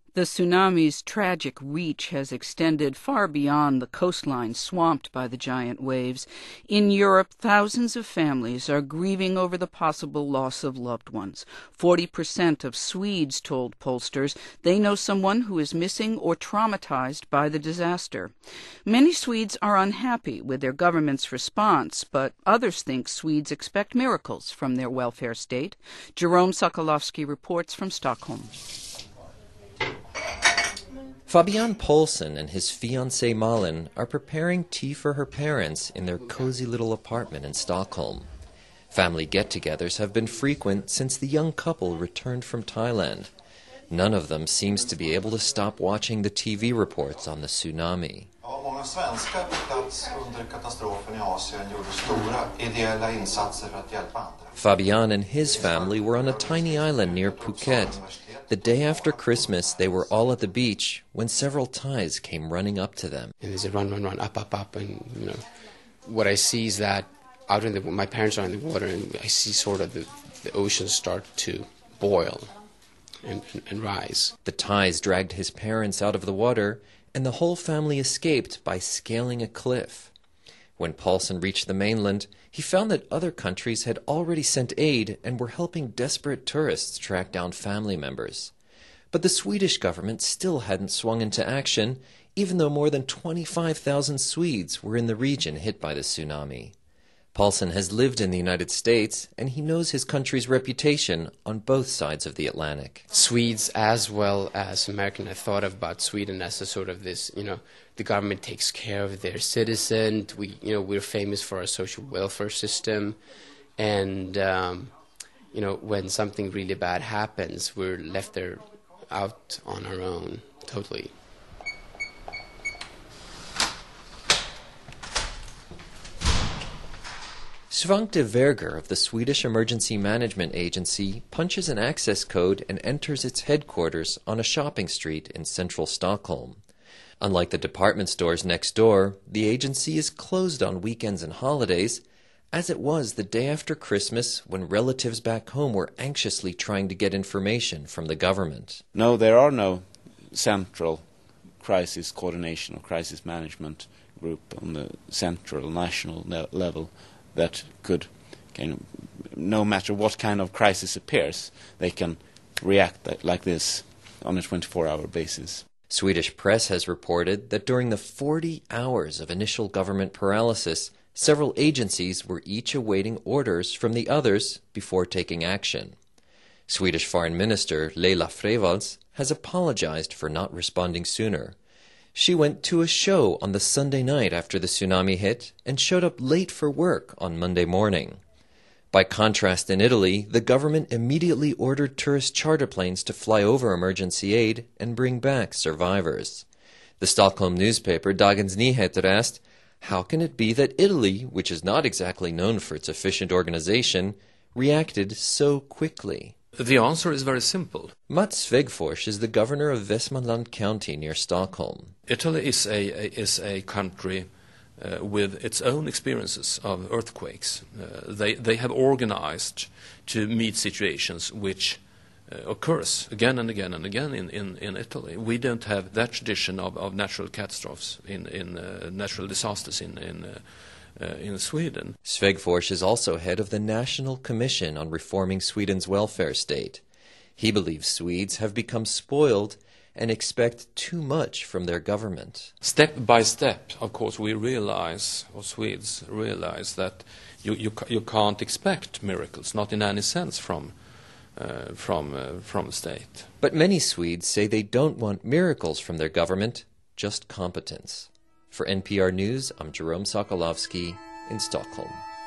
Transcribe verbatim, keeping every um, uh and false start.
The tsunami's tragic reach has extended far beyond the coastline swamped by the giant waves. In Europe, thousands of families are grieving over the possible loss of loved ones. Forty percent of Swedes told pollsters they know someone who is missing or traumatized by the disaster. Many Swedes are unhappy with their government's response, but others think Swedes expect miracles from their welfare state. Jerome Sokolowski reports from Stockholm. Fabian Paulsen and his fiancée Malin are preparing tea for her parents in their cozy little apartment in Stockholm. Family get-togethers have been frequent since the young couple returned from Thailand. None of them seems to be able to stop watching the T V reports on the tsunami. Fabian and his family were on a tiny island near Phuket. The day after Christmas, they were all at the beach when several Thais came running up to them. And they said, run, run, run, up, up, up. And, you know, what I see is that out in the, my parents are in the water, and I see sort of the, the ocean start to boil and, and, and rise. The Thais dragged his parents out of the water, and the whole family escaped by scaling a cliff. When Paulsen reached the mainland, he found that other countries had already sent aid and were helping desperate tourists track down family members. But the Swedish government still hadn't swung into action, even though more than twenty-five thousand Swedes were in the region hit by the tsunami. Paulsen has lived in the United States, and he knows his country's reputation on both sides of the Atlantic. Swedes as well as Americans, I thought about Sweden as a sort of this, you know, the government takes care of their citizens. We, you know, we're famous for our social welfare system, and um, you know, when something really bad happens, we're left there out on our own, totally. Svante Verger of the Swedish Emergency Management Agency punches an access code and enters its headquarters on a shopping street in central Stockholm. Unlike the department stores next door, the agency is closed on weekends and holidays, as it was the day after Christmas when relatives back home were anxiously trying to get information from the government. No, there are no central crisis coordination or crisis management group on the central national level that could, can, no matter what kind of crisis appears, they can react like this on a twenty-four hour basis. Swedish press has reported that during the forty hours of initial government paralysis, several agencies were each awaiting orders from the others before taking action. Swedish Foreign Minister Laila Freivalds has apologized for not responding sooner. She went to a show on the Sunday night after the tsunami hit and showed up late for work on Monday morning. By contrast, in Italy, the government immediately ordered tourist charter planes to fly over emergency aid and bring back survivors. The Stockholm newspaper Dagens Nyheter asked, how can it be that Italy, which is not exactly known for its efficient organization, reacted so quickly? The answer is very simple. Mats Svegfors is the governor of Västmanland County near Stockholm. Italy is a, a, is a country uh, with its own experiences of earthquakes. Uh, they, they have organized to meet situations which uh, occurs again and again and again in, in, in Italy. We don't have that tradition of, of natural catastrophes, in, in uh, natural disasters in, in uh, Uh, in Sweden. Svegfors is also head of the National Commission on Reforming Sweden's Welfare State. He believes Swedes have become spoiled and expect too much from their government. Step by step, of course, we realize, or Swedes realize, that you, you, you can't expect miracles, not in any sense from, uh, from, uh, from the state. But many Swedes say they don't want miracles from their government, just competence. For N P R News, I'm Jerome Sokolowski in Stockholm.